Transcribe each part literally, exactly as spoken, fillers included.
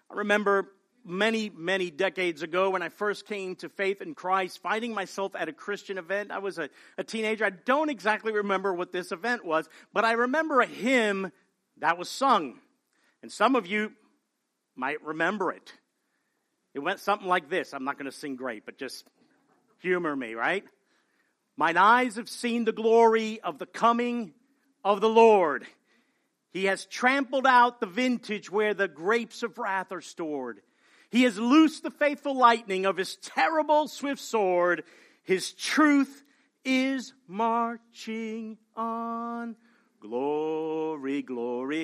I remember many, many decades ago when I first came to faith in Christ, finding myself at a Christian event. I was a, a teenager. I don't exactly remember what this event was, but I remember a hymn that was sung. And some of you might remember it. It went something like this. I'm not going to sing great, but just humor me, right? Mine eyes have seen the glory of the coming of the Lord. He has trampled out the vintage where the grapes of wrath are stored. He has loosed the faithful lightning of his terrible swift sword. His truth is marching on. Glory, glory,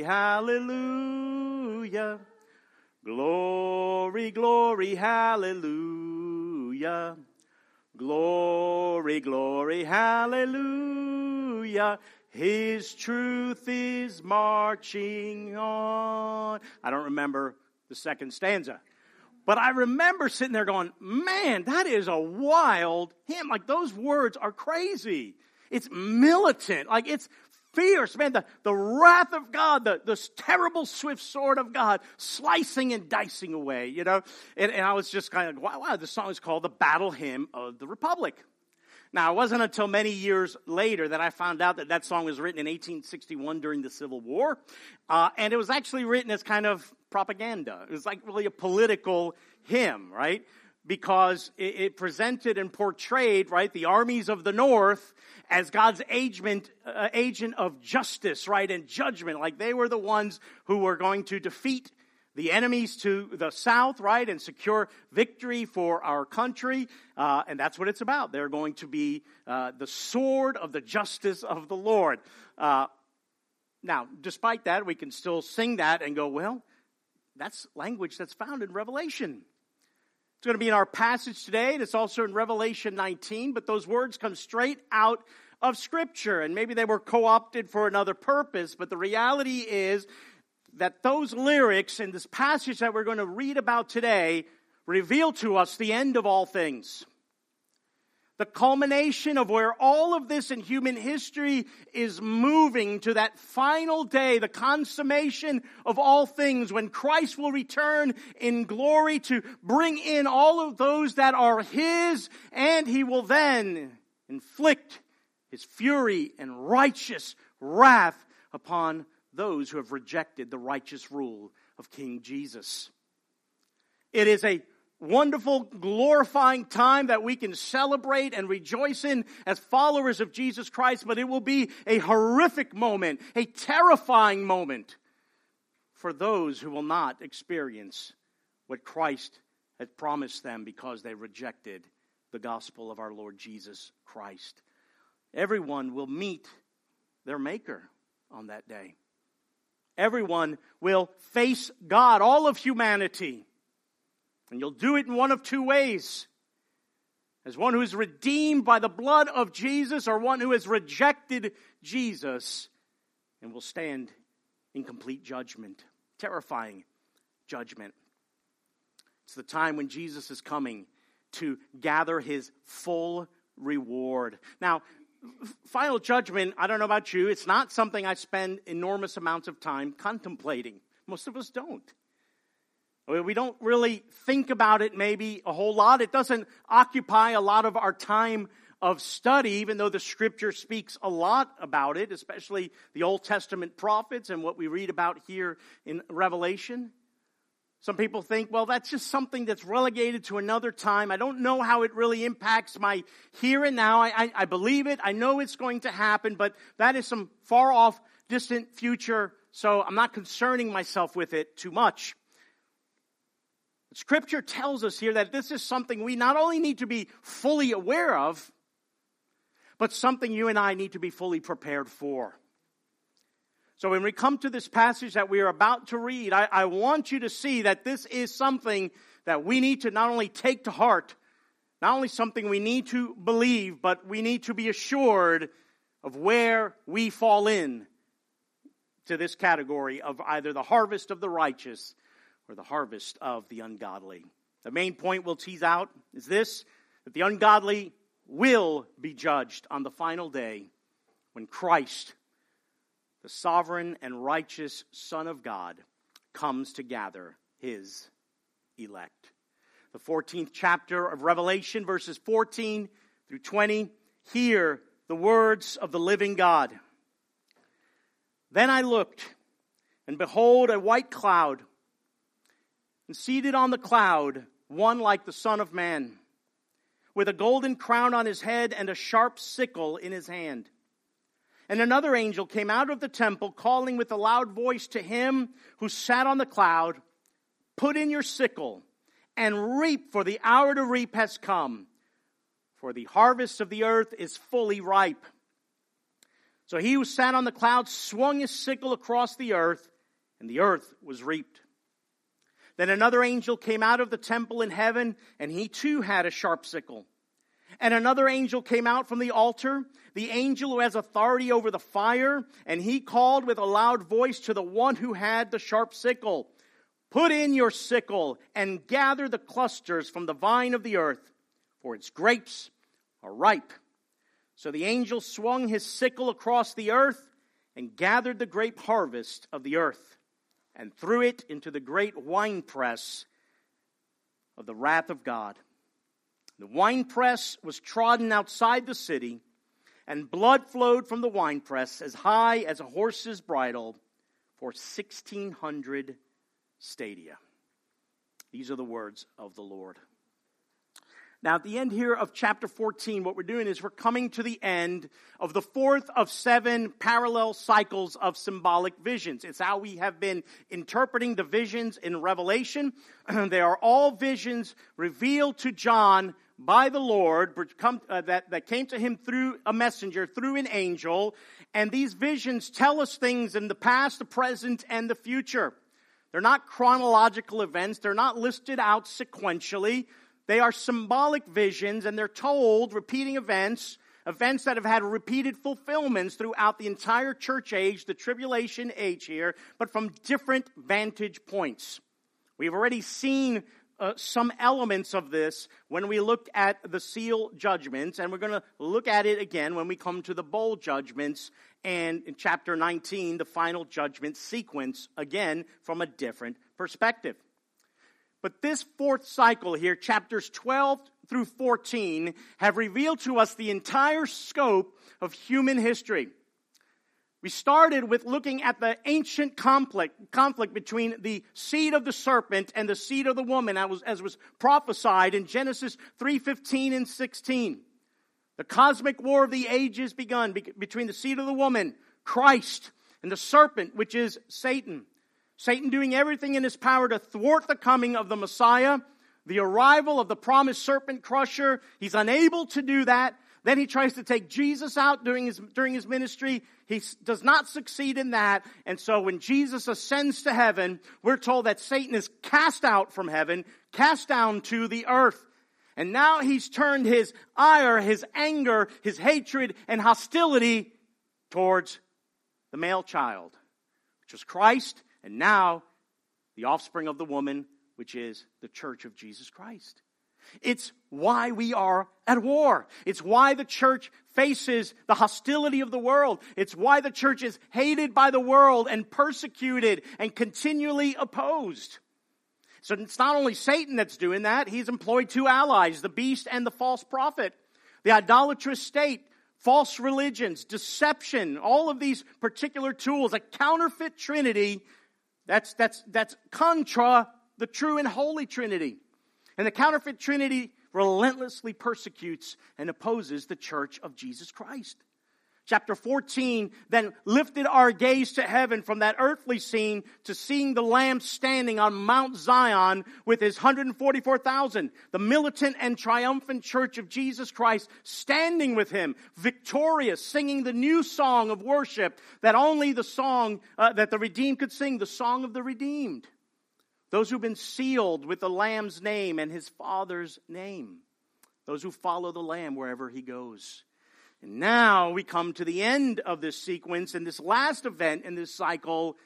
hallelujah. Glory, glory, hallelujah. Glory, glory, hallelujah. His truth is marching on. I don't remember the second stanza. But I remember sitting there going, man, that is a wild hymn. Like, those words are crazy. It's militant. Like, it's fierce. Man, the, the wrath of God, the, this terrible swift sword of God, slicing and dicing away, you know. And, and I was just kind of, wow, wow, this song is called the Battle Hymn of the Republic. Now, it wasn't until many years later that I found out that that song was written in eighteen sixty-one during the Civil War. Uh, and it was actually written as kind of propaganda. It was like really a political hymn, right? Because it, it presented and portrayed, right, the armies of the North as God's agent, uh, agent of justice, right, and judgment. Like, they were the ones who were going to defeat the enemies to the south, right, and secure victory for our country. Uh, and that's what it's about. They're going to be uh, the sword of the justice of the Lord. Uh, now, despite that, we can still sing that and go, well, that's language that's found in Revelation. It's going to be in our passage today, and it's also in Revelation nineteen, but those words come straight out of Scripture, and maybe they were co-opted for another purpose, but the reality is that those lyrics in this passage that we're going to read about today reveal to us the end of all things. The culmination of where all of this in human history is moving to that final day, the consummation of all things, when Christ will return in glory to bring in all of those that are His, and He will then inflict His fury and righteous wrath upon those who have rejected the righteous rule of King Jesus. It is a wonderful, glorifying time that we can celebrate and rejoice in as followers of Jesus Christ, but it will be a horrific moment, a terrifying moment for those who will not experience what Christ had promised them because they rejected the gospel of our Lord Jesus Christ. Everyone will meet their Maker on that day. Everyone will face God, all of humanity. And you'll do it in one of two ways. As one who is redeemed by the blood of Jesus, or one who has rejected Jesus and will stand in complete judgment. Terrifying judgment. It's the time when Jesus is coming to gather His full reward. Now, final judgment, I don't know about you, it's not something I spend enormous amounts of time contemplating. Most of us don't. We don't really think about it maybe a whole lot. It doesn't occupy a lot of our time of study, even though the Scripture speaks a lot about it, especially the Old Testament prophets and what we read about here in Revelation. Some people think, well, that's just something that's relegated to another time. I don't know how it really impacts my here and now. I, I, I believe it. I know it's going to happen, but that is some far off, distant future, so I'm not concerning myself with it too much. Scripture tells us here that this is something we not only need to be fully aware of, but something you and I need to be fully prepared for. So when we come to this passage that we are about to read, I, I want you to see that this is something that we need to not only take to heart, not only something we need to believe, but we need to be assured of where we fall in to this category of either the harvest of the righteous or the harvest of the ungodly. The main point we'll tease out is this, that the ungodly will be judged on the final day when Christ, the sovereign and righteous Son of God, comes to gather his elect. The fourteenth chapter of Revelation, verses fourteen through twenty, hear the words of the living God. Then I looked, and behold, a white cloud, and seated on the cloud, one like the Son of Man, with a golden crown on his head and a sharp sickle in his hand. And another angel came out of the temple, calling with a loud voice to him who sat on the cloud, "Put in your sickle, and reap, for the hour to reap has come. For the harvest of the earth is fully ripe." So he who sat on the cloud swung his sickle across the earth, and the earth was reaped. Then another angel came out of the temple in heaven, and he too had a sharp sickle. And another angel came out from the altar, the angel who has authority over the fire, and he called with a loud voice to the one who had the sharp sickle, "Put in your sickle and gather the clusters from the vine of the earth, for its grapes are ripe." So the angel swung his sickle across the earth and gathered the grape harvest of the earth and threw it into the great winepress of the wrath of God. The winepress was trodden outside the city, and blood flowed from the winepress as high as a horse's bridle for sixteen hundred stadia. These are the words of the Lord. Now, at the end here of chapter fourteen, what we're doing is we're coming to the end of the fourth of seven parallel cycles of symbolic visions. It's how we have been interpreting the visions in Revelation. They are all visions revealed to John by the Lord, uh, that, that came to him through a messenger, through an angel. And these visions tell us things in the past, the present, and the future. They're not chronological events. They're not listed out sequentially. They are symbolic visions, and they're told, repeating events, events that have had repeated fulfillments throughout the entire church age, the tribulation age here, but from different vantage points. We've already seen uh, some elements of this when we looked at the seal judgments, and we're going to look at it again when we come to the bowl judgments, and in chapter nineteen, the final judgment sequence, again, from a different perspective. But this fourth cycle here, chapters twelve through fourteen, have revealed to us the entire scope of human history. We started with looking at the ancient conflict, conflict between the seed of the serpent and the seed of the woman, as was, as was prophesied in Genesis three fifteen and sixteen. The cosmic war of the ages begun be, between the seed of the woman, Christ, and the serpent, which is Satan. Satan doing everything in his power to thwart the coming of the Messiah, the arrival of the promised serpent crusher. He's unable to do that. Then he tries to take Jesus out during his, during his ministry. He does not succeed in that. And so when Jesus ascends to heaven, we're told that Satan is cast out from heaven, cast down to the earth. And now he's turned his ire, his anger, his hatred, and hostility towards the male child, which was Christ. And now, the offspring of the woman, which is the church of Jesus Christ. It's why we are at war. It's why the church faces the hostility of the world. It's why the church is hated by the world and persecuted and continually opposed. So it's not only Satan that's doing that. He's employed two allies, the beast and the false prophet. The idolatrous state, false religions, deception, all of these particular tools, a counterfeit trinity. That's, that's, that's contra the true and holy Trinity. And the counterfeit Trinity relentlessly persecutes and opposes the church of Jesus Christ. Chapter fourteen then lifted our gaze to heaven from that earthly scene to seeing the Lamb standing on Mount Zion with his one hundred forty-four thousand. The militant and triumphant church of Jesus Christ standing with him, victorious, singing the new song of worship that only the song uh, that the redeemed could sing, the song of the redeemed. Those who've been sealed with the Lamb's name and his Father's name. Those who follow the Lamb wherever he goes. And now we come to the end of this sequence and this last event in this cycle,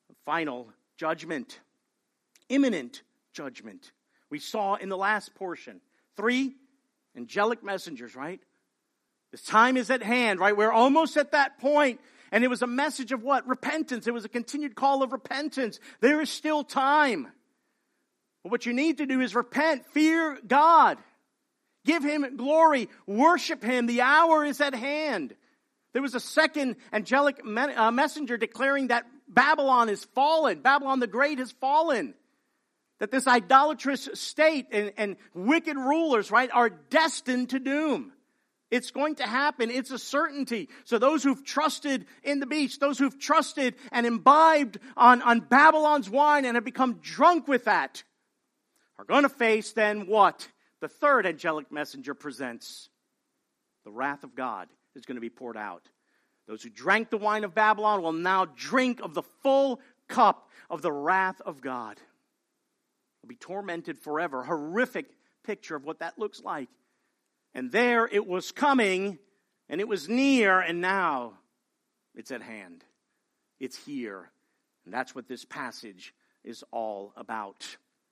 final judgment. Imminent judgment. We saw in the last portion. Three angelic messengers, right? This time is at hand, right? We're almost at that point. And it was a message of what? Repentance. It was a continued call of repentance. There is still time. But what you need to do is repent, fear God, give Him glory, worship Him. The hour is at hand. There was a second angelic messenger declaring that Babylon is fallen. Babylon the Great has fallen. That this idolatrous state and, and wicked rulers, right, are destined to doom. It's going to happen. It's a certainty. So those who've trusted in the beast, those who've trusted and imbibed on, on Babylon's wine and have become drunk with that, are going to face then what? The third angelic messenger presents. The wrath of God is going to be poured out. Those who drank the wine of Babylon will now drink of the full cup of the wrath of God. They'll be tormented forever. Horrific picture of what that looks like. And there it was coming, and it was near, and now it's at hand. It's here. And that's what this passage is all about.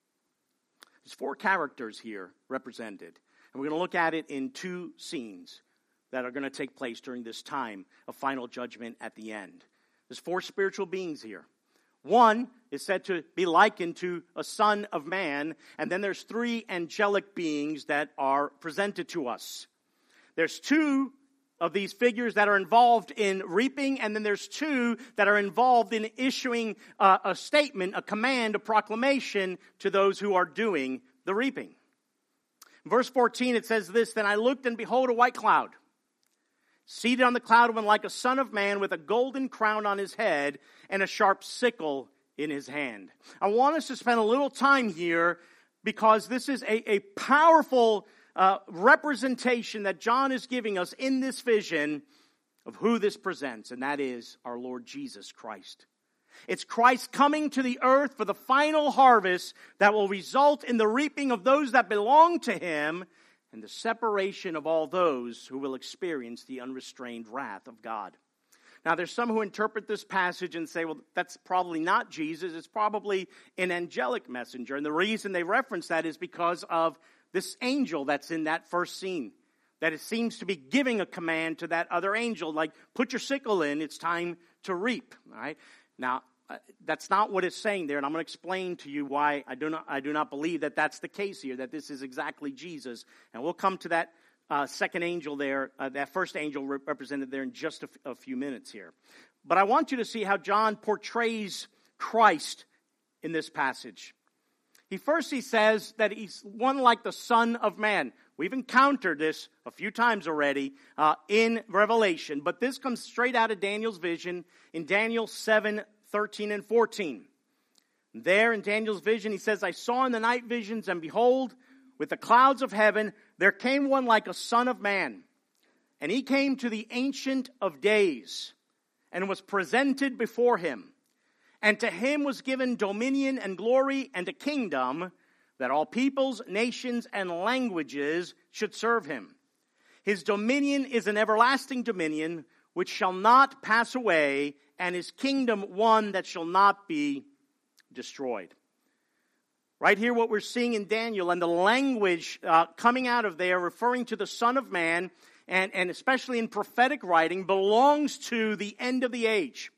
There's four characters here represented. And we're going to look at it in two scenes that are going to take place during this time of final judgment at the end. There's four spiritual beings here. One is said to be likened to a son of man, and then there's three angelic beings that are presented to us. There's two of these figures that are involved in reaping, and then there's two that are involved in issuing uh, a statement, a command, a proclamation to those who are doing the reaping. In verse fourteen, it says this, "Then I looked, and behold, a white cloud. Seated on the cloud one like a son of man with a golden crown on his head and a sharp sickle in his hand." I want us to spend a little time here because this is a, a powerful uh, representation that John is giving us in this vision of who this presents, and that is our Lord Jesus Christ. It's Christ coming to the earth for the final harvest that will result in the reaping of those that belong to Him and the separation of all those who will experience the unrestrained wrath of God. Now, there's some who interpret this passage and say, well, that's probably not Jesus. It's probably an angelic messenger. And the reason they reference that is because of this angel that's in that first scene. That it seems to be giving a command to that other angel, like, put your sickle in, it's time to reap. All right? Now, uh, that's not what it's saying there, and I'm going to explain to you why I do not I do not believe that that's the case here, that this is exactly Jesus. And we'll come to that uh, second angel there, uh, that first angel re- represented there in just a, f- a few minutes here. But I want you to see how John portrays Christ in this passage. He first he says that he's one like the Son of Man. We've encountered this a few times already uh, in Revelation, but this comes straight out of Daniel's vision in Daniel seven, thirteen and fourteen. There in Daniel's vision, he says, "I saw in the night visions, and behold, with the clouds of heaven, there came one like a son of man. And he came to the Ancient of Days, and was presented before him. And to him was given dominion and glory and a kingdom, that all peoples, nations, and languages should serve him. His dominion is an everlasting dominion, which shall not pass away, and his kingdom one that shall not be destroyed." Right here, what we're seeing in Daniel, and the language uh, coming out of there, referring to the Son of Man, and, and especially in prophetic writing, belongs to the end of the age,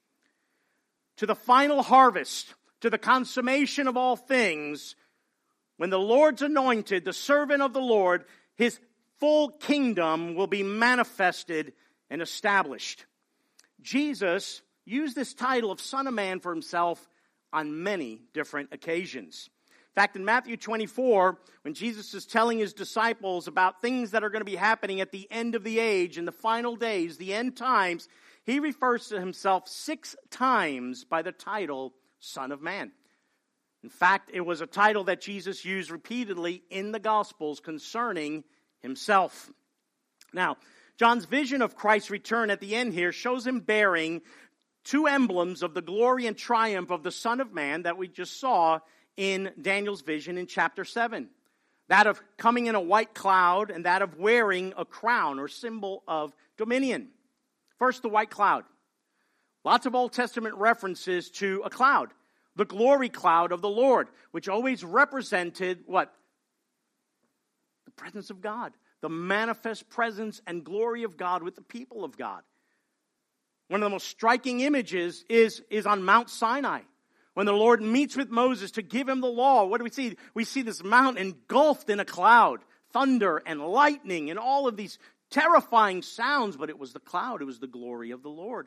to the final harvest, to the consummation of all things, when the Lord's anointed, the servant of the Lord, his full kingdom will be manifested and established. Jesus used this title of Son of Man for himself on many different occasions. In fact, in Matthew twenty-four, when Jesus is telling his disciples about things that are going to be happening at the end of the age, in the final days, the end times, he refers to himself six times by the title Son of Man. In fact, it was a title that Jesus used repeatedly in the Gospels concerning himself. Now, John's vision of Christ's return at the end here shows him bearing two emblems of the glory and triumph of the Son of Man that we just saw in Daniel's vision in chapter seven. That of coming in a white cloud, and that of wearing a crown or symbol of dominion. First, the white cloud. Lots of Old Testament references to a cloud. The glory cloud of the Lord, which always represented what? The presence of God. The manifest presence and glory of God with the people of God. One of the most striking images is, is on Mount Sinai, When the Lord meets with Moses to give him the law, what do we see? We see this mountain engulfed in a cloud, thunder and lightning and all of these terrifying sounds, but it was the cloud. It was the glory of the Lord.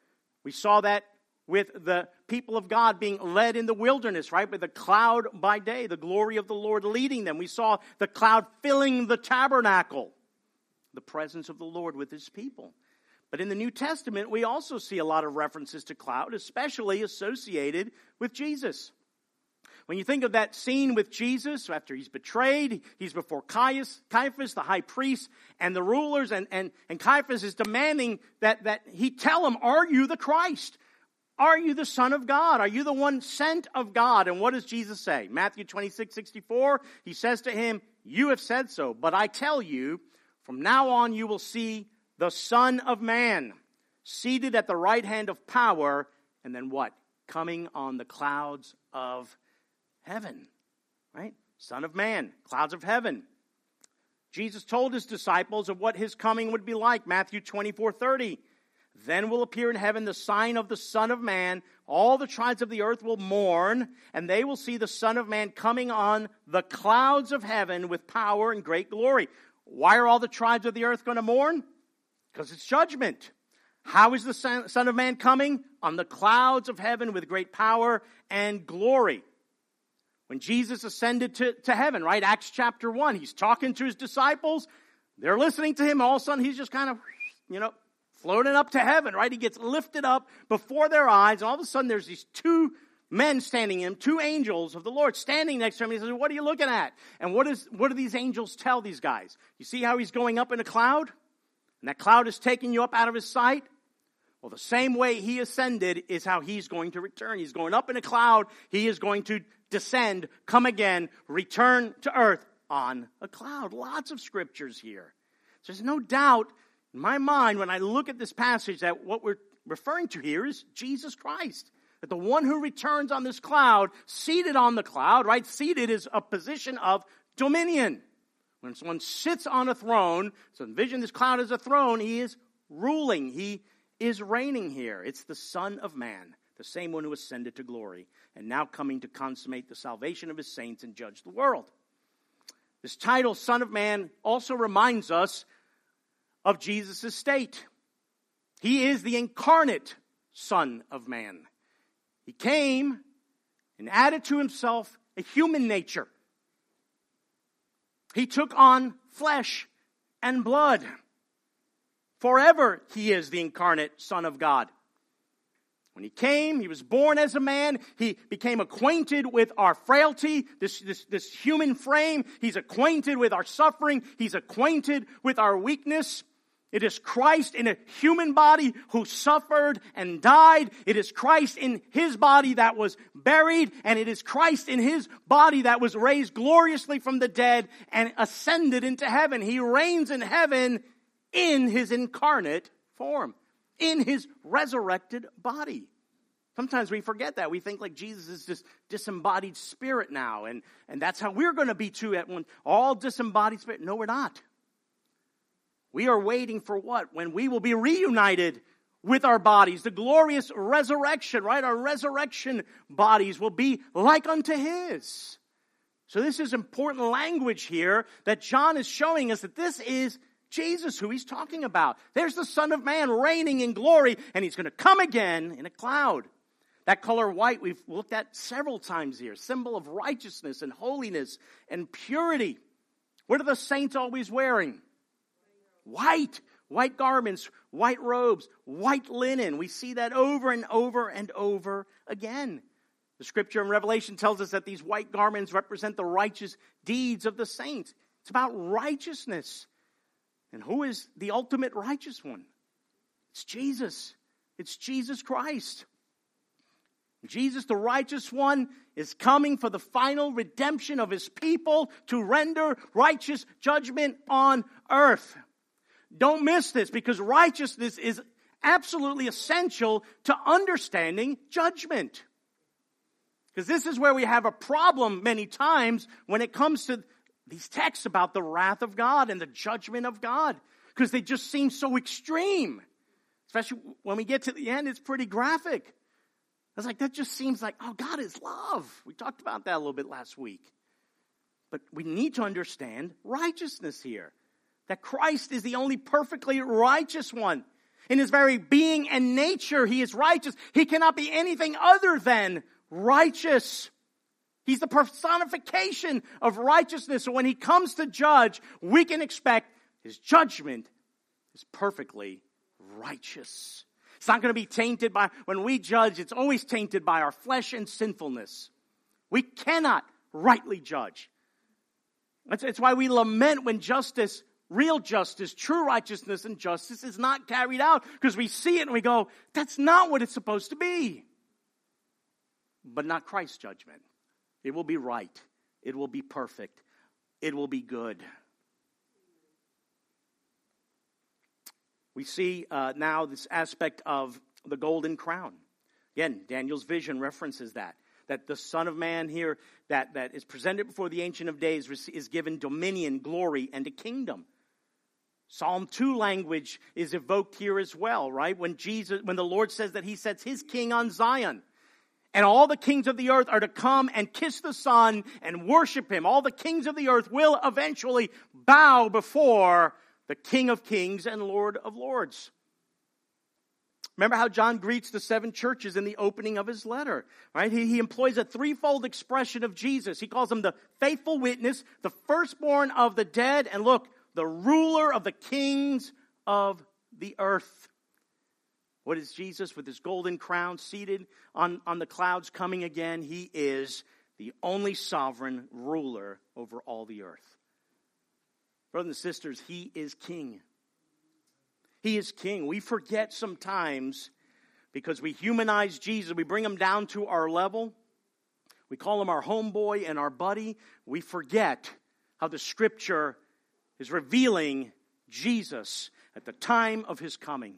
We saw that with the people of God being led in the wilderness, right? With the cloud by day, the glory of the Lord leading them. We saw the cloud filling the tabernacle, the presence of the Lord with his people. But in the New Testament, we also see a lot of references to cloud, especially associated with Jesus. When you think of that scene with Jesus, after he's betrayed, he's before Caiaphas, Caiaphas the high priest, and the rulers, and, and, and Caiaphas is demanding that, that he tell him, are you the Christ? Are you the Son of God? Are you the one sent of God? And what does Jesus say? Matthew twenty-six sixty-four, he says to him, you have said so, but I tell you, from now on you will see the Son of Man, seated at the right hand of power, and then what? Coming on the clouds of heaven, right? Son of Man, clouds of heaven. Jesus told his disciples of what his coming would be like. Matthew twenty-four thirty. Then will appear in heaven the sign of the Son of Man. All the tribes of the earth will mourn, and they will see the Son of Man coming on the clouds of heaven with power and great glory. Why are all the tribes of the earth going to mourn? Because it's judgment. How is the Son of Man coming? On the clouds of heaven with great power and glory. When Jesus ascended to, to heaven, right? Acts chapter one, he's talking to his disciples. They're listening to him. All of a sudden, he's just kind of, you know, floating up to heaven, right? He gets lifted up before their eyes. And all of a sudden, there's these two men standing him, two angels of the Lord standing next to him. He says, what are you looking at? And what is what do these angels tell these guys? You see how he's going up in a cloud? And that cloud is taking you up out of his sight? Well, the same way he ascended is how he's going to return. He's going up in a cloud. He is going to descend, come again, return to earth on a cloud. Lots of scriptures here. So there's no doubt in my mind when I look at this passage that what we're referring to here is Jesus Christ. That the one who returns on this cloud, seated on the cloud, right? Seated is a position of dominion. When someone sits on a throne, so envision this cloud as a throne, he is ruling. He is reigning here. It's the Son of Man, the same one who ascended to glory, and now coming to consummate the salvation of his saints and judge the world. This title, Son of Man, also reminds us of Jesus' state. He is the incarnate Son of Man. He came and added to himself a human nature. He took on flesh and blood. Forever, he is the incarnate Son of God. When he came, he was born as a man. He became acquainted with our frailty, this, this, this human frame. He's acquainted with our suffering. He's acquainted with our weakness. It is Christ in a human body who suffered and died. It is Christ in his body that was buried. And it is Christ in his body that was raised gloriously from the dead and ascended into heaven. He reigns in heaven in his incarnate form, in his resurrected body. Sometimes we forget that. We think like Jesus is this disembodied spirit now. And, and that's how we're going to be too at one, all disembodied spirit. No, we're not. We are waiting for what? When we will be reunited with our bodies. The glorious resurrection, right? Our resurrection bodies will be like unto his. So this is important language here that John is showing us that this is Jesus who he's talking about. There's the Son of Man reigning in glory, and he's going to come again in a cloud. That color white we've looked at several times here. Symbol of righteousness and holiness and purity. What are the saints always wearing? White, white garments, white robes, white linen. We see that over and over and over again. The scripture in Revelation tells us that these white garments represent the righteous deeds of the saints. It's about righteousness. And who is the ultimate righteous one? It's Jesus. It's Jesus Christ. Jesus, the righteous one, is coming for the final redemption of his people to render righteous judgment on earth. Don't miss this, because righteousness is absolutely essential to understanding judgment. Because this is where we have a problem many times when it comes to these texts about the wrath of God and the judgment of God. Because they just seem so extreme. Especially when we get to the end, it's pretty graphic. was like, that just seems like, oh, God is love. We talked about that a little bit last week. But we need to understand righteousness here. That Christ is the only perfectly righteous one. In his very being and nature, he is righteous. He cannot be anything other than righteous. He's the personification of righteousness. So when he comes to judge, we can expect his judgment is perfectly righteous. It's not going to be tainted by, when we judge, it's always tainted by our flesh and sinfulness. We cannot rightly judge. It's, it's why we lament when justice, real justice, true righteousness and justice is not carried out. Because we see it and we go, that's not what it's supposed to be. But not Christ's judgment. It will be right. It will be perfect. It will be good. We see uh, now this aspect of the golden crown. Again, Daniel's vision references that. That the Son of Man here that, that is presented before the Ancient of Days is given dominion, glory, and a kingdom. Psalm two language is evoked here as well, right? When Jesus, when the Lord says that he sets his king on Zion. And all the kings of the earth are to come and kiss the Son and worship him. All the kings of the earth will eventually bow before the King of Kings and Lord of Lords. Remember how John greets the seven churches in the opening of his letter, right? He, he employs a threefold expression of Jesus. He calls him the faithful witness, the firstborn of the dead, and look, the ruler of the kings of the earth. What is Jesus with his golden crown seated on, on the clouds coming again? He is the only sovereign ruler over all the earth. Brothers and sisters, he is king. He is king. We forget sometimes because we humanize Jesus. We bring him down to our level. We call him our homeboy and our buddy. We forget how the scripture is revealing Jesus at the time of his coming.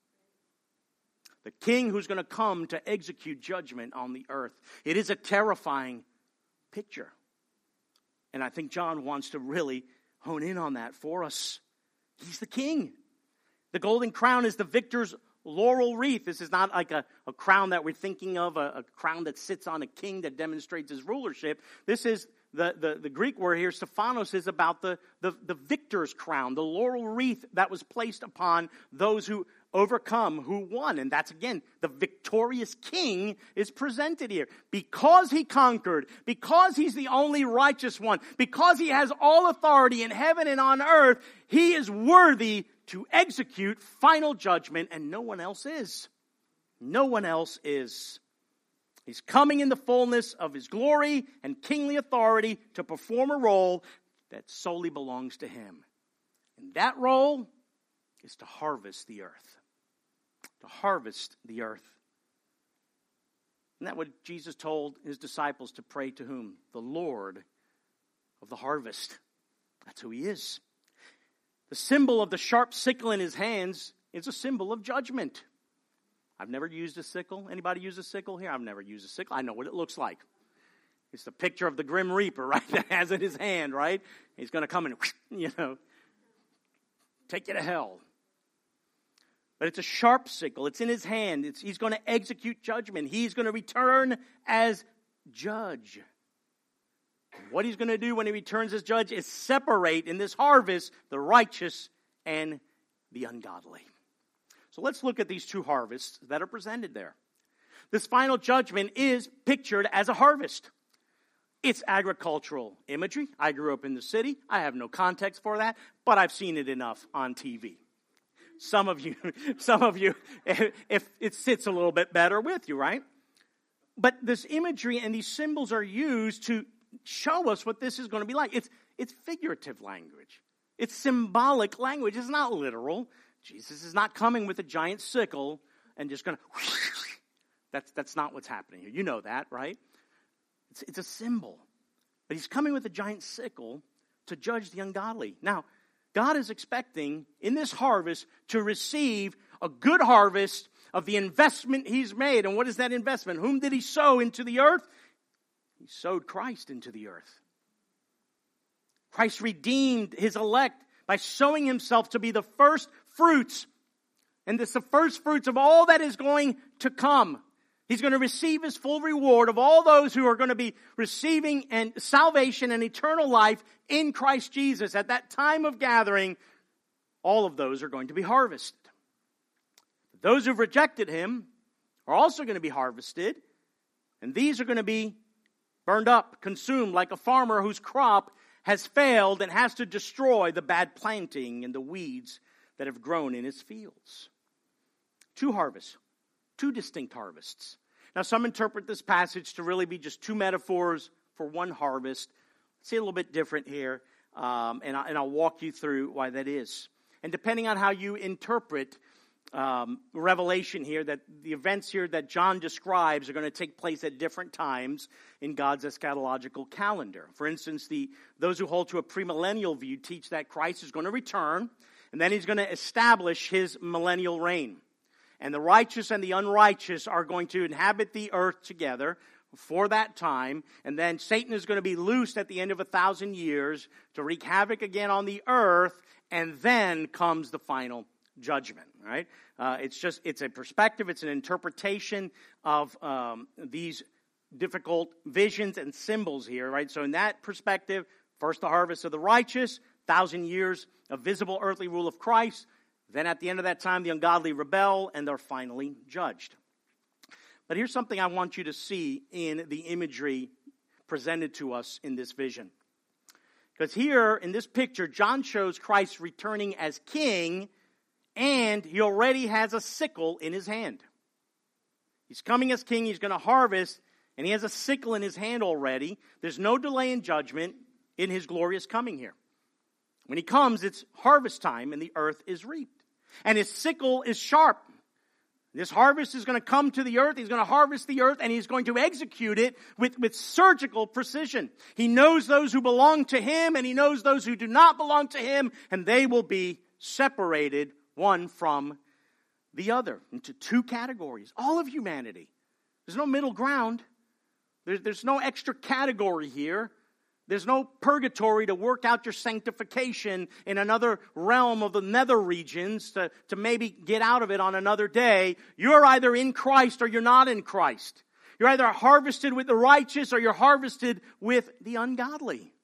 The king who's going to come to execute judgment on the earth. It is a terrifying picture. And I think John wants to really hone in on that for us. He's the king. The golden crown is the victor's laurel wreath. This is not like a, a crown that we're thinking of, a, a crown that sits on a king that demonstrates his rulership. This is, the, the, the Greek word here, Stephanos, is about the, the, the victor's crown, the laurel wreath that was placed upon those who overcome, who won. And that's, again, the victorious king is presented here. Because he conquered, because he's the only righteous one, because he has all authority in heaven and on earth, he is worthy to execute final judgment, and no one else is. No one else is. He's coming in the fullness of his glory and kingly authority to perform a role that solely belongs to him. And that role is to harvest the earth. To harvest the earth. Isn't that what Jesus told his disciples to pray to whom? The Lord of the harvest. That's who he is. The symbol of the sharp sickle in his hands is a symbol of judgment. I've never used a sickle. Anybody use a sickle here? I've never used a sickle. I know what it looks like. It's the picture of the Grim Reaper, right? That has in his hand, right? He's going to come and, you know, take you to hell. But it's a sharp sickle. It's in his hand. It's, he's going to execute judgment. He's going to return as judge. What he's going to do when he returns as judge is separate in this harvest the righteous and the ungodly. So let's look at these two harvests that are presented there. This final judgment is pictured as a harvest. It's agricultural imagery. I grew up in the city. I have no context for that, but I've seen it enough on T V. Some of you, some of you, if it sits a little bit better with you, right? But this imagery and these symbols are used to show us what this is going to be like. It's, it's figurative language. It's symbolic language. It's not literal. Jesus is not coming with a giant sickle and just going to, that's, that's not what's happening here. You know that, right? It's, it's a symbol. But he's coming with a giant sickle to judge the ungodly. Now, God is expecting in this harvest to receive a good harvest of the investment he's made. And what is that investment? Whom did he sow into the earth? He sowed Christ into the earth. Christ redeemed his elect by sowing himself to be the first fruits. And this is the first fruits of all that is going to come. He's going to receive his full reward of all those who are going to be receiving and salvation and eternal life in Christ Jesus. At that time of gathering, all of those are going to be harvested. Those who've rejected him are also going to be harvested, and these are going to be burned up, consumed, like a farmer whose crop has failed and has to destroy the bad planting and the weeds that have grown in his fields. Two harvests, two distinct harvests. Now, some interpret this passage to really be just two metaphors for one harvest. See a little bit different here, um, and, I, and I'll walk you through why that is. And depending on how you interpret um, Revelation here, that the events here that John describes are going to take place at different times in God's eschatological calendar. For instance, the those who hold to a premillennial view teach that Christ is going to return, and then he's going to establish his millennial reign. And the righteous and the unrighteous are going to inhabit the earth together for that time. And then Satan is going to be loosed at the end of a thousand years to wreak havoc again on the earth. And then comes the final judgment, right? Uh, it's just, it's a perspective, it's an interpretation of um, these difficult visions and symbols here, right? So in that perspective, first the harvest of the righteous, thousand years of visible earthly rule of Christ. Then at the end of that time, the ungodly rebel, and they're finally judged. But here's something I want you to see in the imagery presented to us in this vision. Because here, in this picture, John shows Christ returning as king, and he already has a sickle in his hand. He's coming as king, he's going to harvest, and he has a sickle in his hand already. There's no delay in judgment in his glorious coming here. When he comes, it's harvest time, and the earth is reaped. And his sickle is sharp. This harvest is going to come to the earth. He's going to harvest the earth, and he's going to execute it with, with surgical precision. He knows those who belong to him, and he knows those who do not belong to him, and they will be separated one from the other into two categories. All of humanity. There's no middle ground. There's, there's no extra category here. There's no purgatory to work out your sanctification in another realm of the nether regions to, to maybe get out of it on another day. You're either in Christ or you're not in Christ. You're either harvested with the righteous or you're harvested with the ungodly.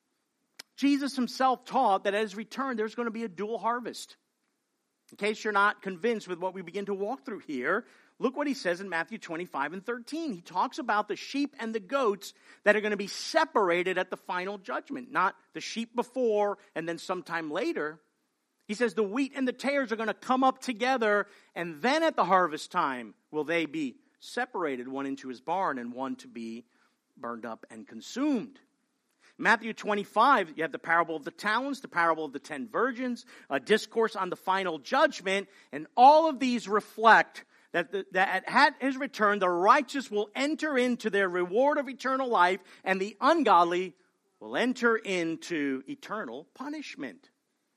Jesus himself taught that at his return there's going to be a dual harvest. In case you're not convinced with what we begin to walk through here, look what he says in Matthew twenty-five and thirteen. He talks about the sheep and the goats that are going to be separated at the final judgment. Not the sheep before and then sometime later. He says the wheat and the tares are going to come up together, and then at the harvest time will they be separated, one into his barn and one to be burned up and consumed. Matthew twenty-five, you have the parable of the talents, the parable of the ten virgins, a discourse on the final judgment, and all of these reflect that, the, that at his return, the righteous will enter into their reward of eternal life, and the ungodly will enter into eternal punishment.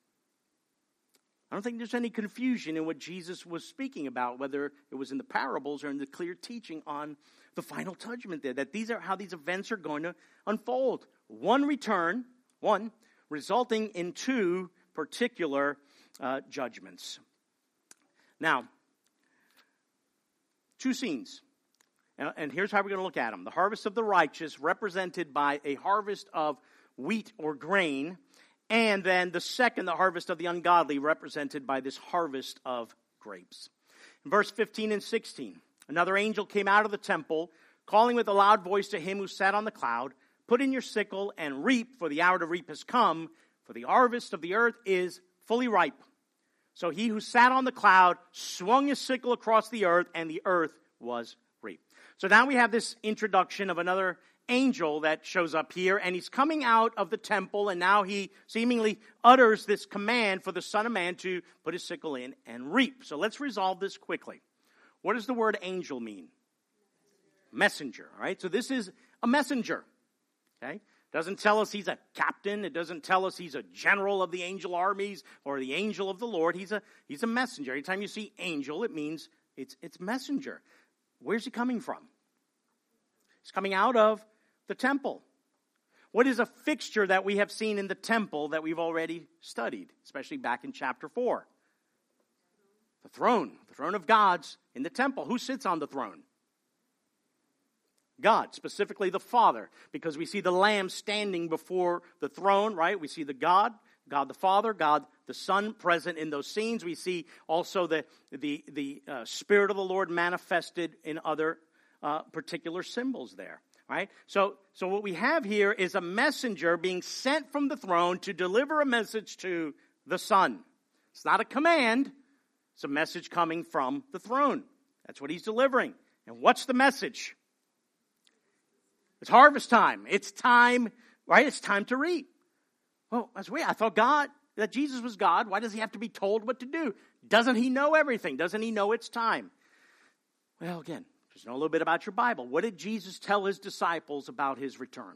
I don't think there's any confusion in what Jesus was speaking about, whether it was in the parables or in the clear teaching on the final judgment there, that these are how these events are going to unfold. One return, one, resulting in two particular uh, judgments. Now, two scenes. And, and here's how we're going to look at them. The harvest of the righteous, represented by a harvest of wheat or grain. And then the second, the harvest of the ungodly, represented by this harvest of grapes. In verse fifteen and sixteen, another angel came out of the temple, calling with a loud voice to him who sat on the cloud, "Put in your sickle and reap, for the hour to reap has come, for the harvest of the earth is fully ripe." So he who sat on the cloud swung his sickle across the earth, and the earth was reaped. So now we have this introduction of another angel that shows up here, and he's coming out of the temple, and now he seemingly utters this command for the Son of Man to put his sickle in and reap. So let's resolve this quickly. What does the word angel mean? Messenger, all right? So this is a messenger, okay? Doesn't tell us he's a captain. It doesn't tell us he's a general of the angel armies or the angel of the Lord. He's a he's a messenger. Anytime you see angel, it means it's it's messenger. Where's he coming from? He's coming out of the temple. What is a fixture that we have seen in the temple that we've already studied, especially back in chapter four? The throne. The throne of God's in the temple. Who sits on the throne? God, specifically the Father, because we see the Lamb standing before the throne, right? We see the God, God the Father, God the Son present in those scenes. We see also the, the, the uh, Spirit of the Lord manifested in other uh, particular symbols there, right? So, so what we have here is a messenger being sent from the throne to deliver a message to the Son. It's not a command. It's a message coming from the throne. That's what he's delivering. And what's the message? It's harvest time. It's time, right? It's time to reap. Well, that's weird. I thought God, that Jesus was God. Why does he have to be told what to do? Doesn't he know everything? Doesn't he know it's time? Well, again, just know a little bit about your Bible. What did Jesus tell his disciples about his return?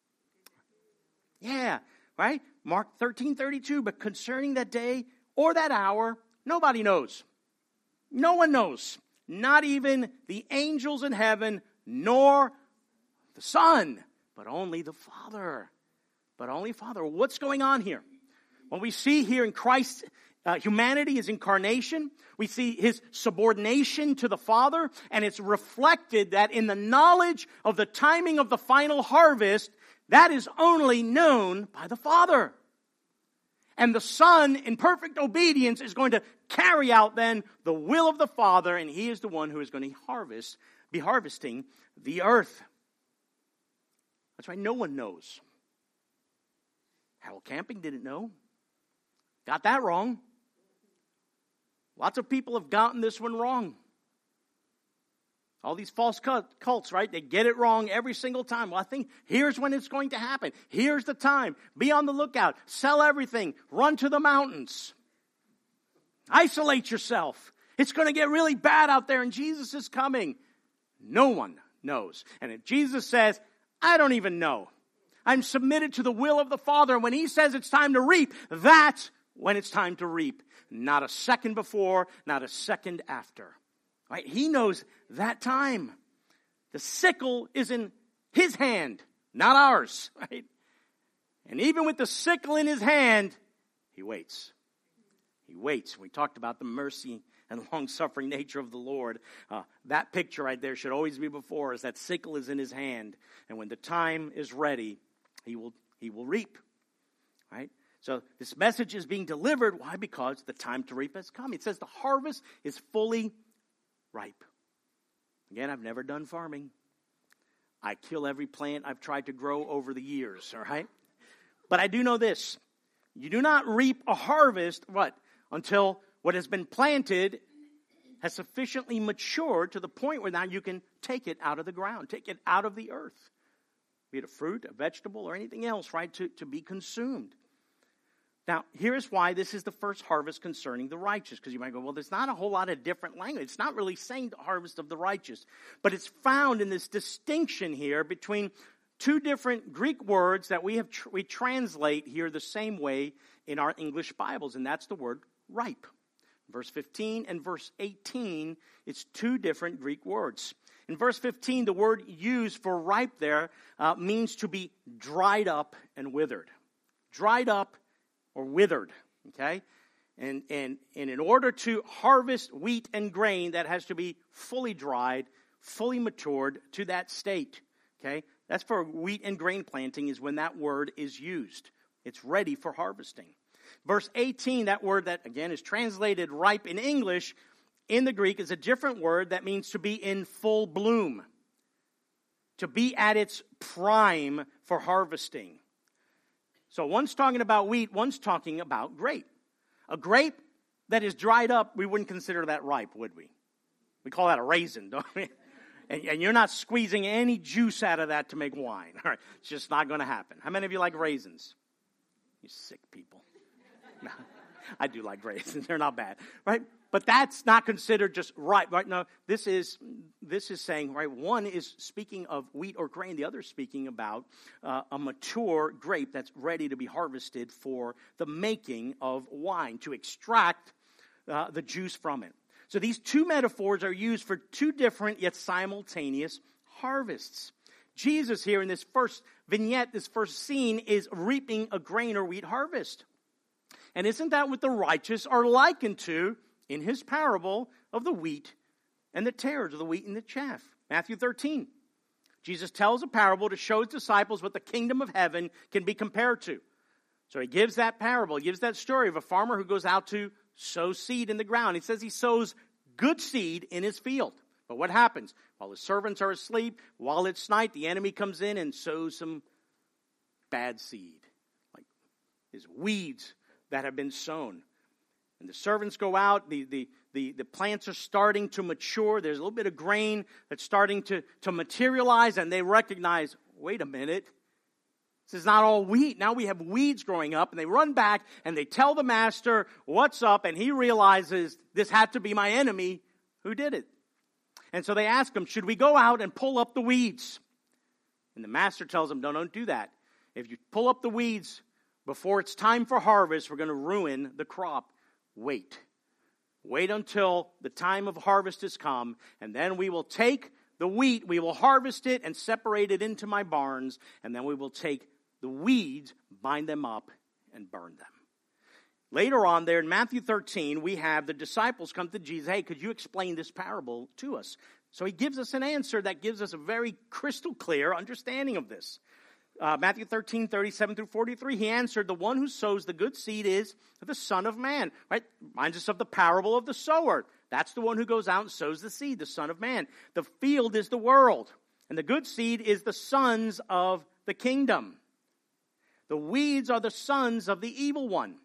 Yeah, right? Mark thirteen thirty-two, but concerning that day or that hour, nobody knows. No one knows. Not even the angels in heaven, nor the Son, but only the Father. But only Father. What's going on here? What we see here in Christ's uh, humanity, his incarnation, we see his subordination to the Father, and it's reflected that in the knowledge of the timing of the final harvest, that is only known by the Father. And the Son, in perfect obedience, is going to carry out then the will of the Father, and he is the one who is going to harvest, be harvesting the earth. That's why no one knows. Harold Camping didn't know. Got that wrong. Lots of people have gotten this one wrong. All these false cults, right? They get it wrong every single time. Well, I think here's when it's going to happen. Here's the time. Be on the lookout. Sell everything. Run to the mountains. Isolate yourself. It's going to get really bad out there and Jesus is coming. No one knows. And if Jesus says, I don't even know. I'm submitted to the will of the Father. And when he says it's time to reap, that's when it's time to reap. Not a second before, not a second after. Right? He knows that time. The sickle is in his hand, not ours. Right? And even with the sickle in his hand, he waits. He waits. We talked about the mercy and long-suffering nature of the Lord. Uh, that picture right there should always be before us. That sickle is in his hand. And when the time is ready, he will, he will reap. Right? So this message is being delivered. Why? Because the time to reap has come. It says the harvest is fully ripe. Again, I've never done farming. I kill every plant I've tried to grow over the years, all right? But I do know this. You do not reap a harvest, what? Until what has been planted has sufficiently matured to the point where now you can take it out of the ground, take it out of the earth. Be it a fruit, a vegetable, or anything else, right, to, to be consumed. Now, here's why this is the first harvest concerning the righteous. Because you might go, well, there's not a whole lot of different language. It's not really saying the harvest of the righteous. But it's found in this distinction here between two different Greek words that we have tr- we translate here the same way in our English Bibles. And that's the word ripe. Verse fifteen and verse eighteen, it's two different Greek words. In verse fifteen, the word used for ripe there uh, means to be dried up and withered. Dried up or withered, okay? And, and, and in order to harvest wheat and grain, that has to be fully dried, fully matured to that state, okay? That's for wheat and grain planting is when that word is used. It's ready for harvesting. Verse eighteen, that word that, again, is translated ripe in English, in the Greek is a different word that means to be in full bloom, to be at its prime for harvesting. So one's talking about wheat, one's talking about grape. A grape that is dried up, we wouldn't consider that ripe, would we? We call that a raisin, don't we? And, and you're not squeezing any juice out of that to make wine. All right, it's just not going to happen. How many of you like raisins? You sick people. No, I do like raisins. They're not bad, right? But that's not considered just ripe, right? No, this is this is saying, right, one is speaking of wheat or grain. The other is speaking about uh, a mature grape that's ready to be harvested for the making of wine, to extract uh, the juice from it. So these two metaphors are used for two different yet simultaneous harvests. Jesus here in this first vignette, this first scene, is reaping a grain or wheat harvest. And isn't that what the righteous are likened to in his parable of the wheat and the tares, of the wheat and the chaff? Matthew thirteen. Jesus tells a parable to show his disciples what the kingdom of heaven can be compared to. So he gives that parable, he gives that story of a farmer who goes out to sow seed in the ground. He says he sows good seed in his field. But what happens? While his servants are asleep, while it's night, the enemy comes in and sows some bad seed. Like there's weeds that have been sown. And the servants go out, the, the, the, the plants are starting to mature. There's a little bit of grain that's starting to, to materialize, and they recognize, wait a minute, this is not all wheat. Now we have weeds growing up, and they run back, and they tell the master what's up, and he realizes this had to be my enemy who did it. And so they ask him, should we go out and pull up the weeds? And the master tells them, no, don't do that. If you pull up the weeds before it's time for harvest, we're going to ruin the crop. Wait. Wait until the time of harvest has come, and then we will take the wheat, we will harvest it and separate it into my barns, and then we will take the weeds, bind them up, and burn them. Later on there in Matthew thirteen, we have the disciples come to Jesus, hey, could you explain this parable to us? So he gives us an answer that gives us a very crystal clear understanding of this. Uh, Matthew thirteen, thirty-seven through forty-three, he answered, the one who sows the good seed is the Son of Man. Right? Reminds us of the parable of the sower. That's the one who goes out and sows the seed, the Son of Man. The field is the world, and the good seed is the sons of the kingdom. The weeds are the sons of the evil one.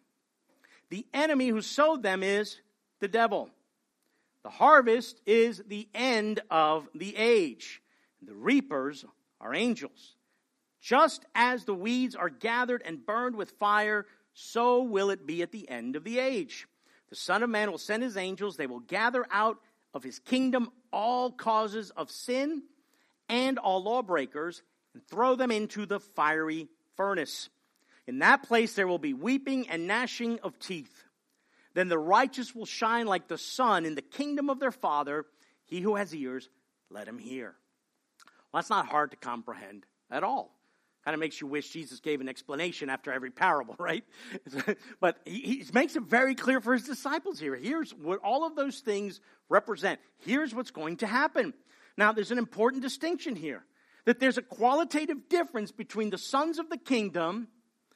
The enemy who sowed them is the devil. The harvest is the end of the age. The reapers are angels. Just as the weeds are gathered and burned with fire, so will it be at the end of the age. The Son of Man will send his angels. They will gather out of his kingdom all causes of sin and all lawbreakers and throw them into the fiery furnace. In that place there will be weeping and gnashing of teeth. Then the righteous will shine like the sun in the kingdom of their Father. He who has ears, let him hear. Well, that's not hard to comprehend at all. Kind of makes you wish Jesus gave an explanation after every parable, right? But he, he makes it very clear for his disciples here. Here's what all of those things represent. Here's what's going to happen. Now, there's an important distinction here. That there's a qualitative difference between the sons of the kingdom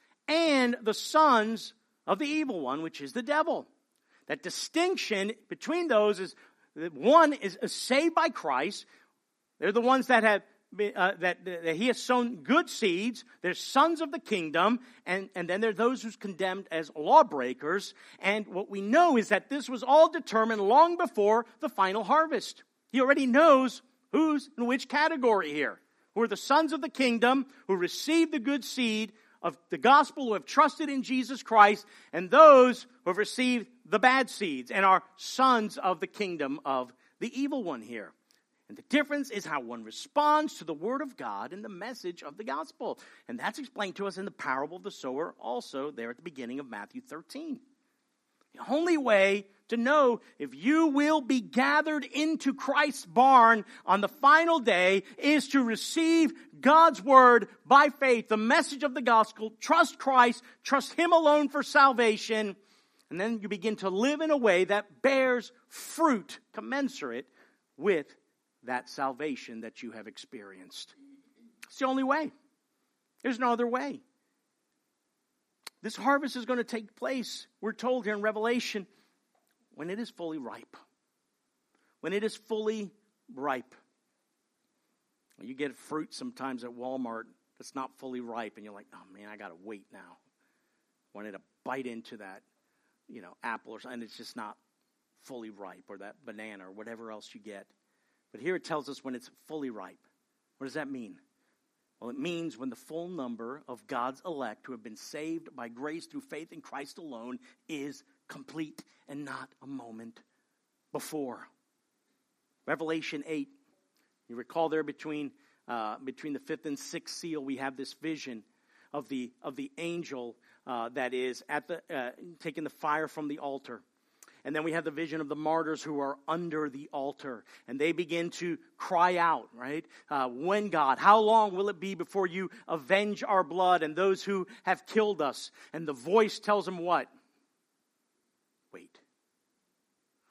and the sons of the evil one, which is the devil. That distinction between those is that one is saved by Christ. They're the ones that have uh, that, that he has sown good seeds. They're sons of the kingdom, and, and then there are those who's condemned as lawbreakers. And what we know is that this was all determined long before the final harvest. He already knows who's in which category here. Who are the sons of the kingdom, who receive the good seed of the gospel, who have trusted in Jesus Christ, and those who have received the bad seeds and are sons of the kingdom of the evil one here. And the difference is how one responds to the word of God and the message of the gospel. And that's explained to us in the parable of the sower, also there at the beginning of Matthew thirteen. The only way to know if you will be gathered into Christ's barn on the final day is to receive God's word by faith, the message of the gospel, trust Christ, trust him alone for salvation, and then you begin to live in a way that bears fruit commensurate with that salvation that you have experienced. It's the only way. There's no other way. This harvest is going to take place, we're told here in Revelation, when it is fully ripe. When it is fully ripe. You get fruit sometimes at Walmart that's not fully ripe, and you're like, oh man, I got to wait now. I wanted to bite into that, you know, apple or something, and it's just not fully ripe, or that banana or whatever else you get. But here it tells us when it's fully ripe. What does that mean? Well, it means when the full number of God's elect who have been saved by grace through faith in Christ alone is complete and not a moment before. Revelation eight. You recall there between uh, between the fifth and sixth seal, we have this vision of the of the angel uh, that is at the uh, taking the fire from the altar. And then we have the vision of the martyrs who are under the altar. And they begin to cry out, right? Uh, when, God, how long will it be before you avenge our blood and those who have killed us? And the voice tells them what? Wait.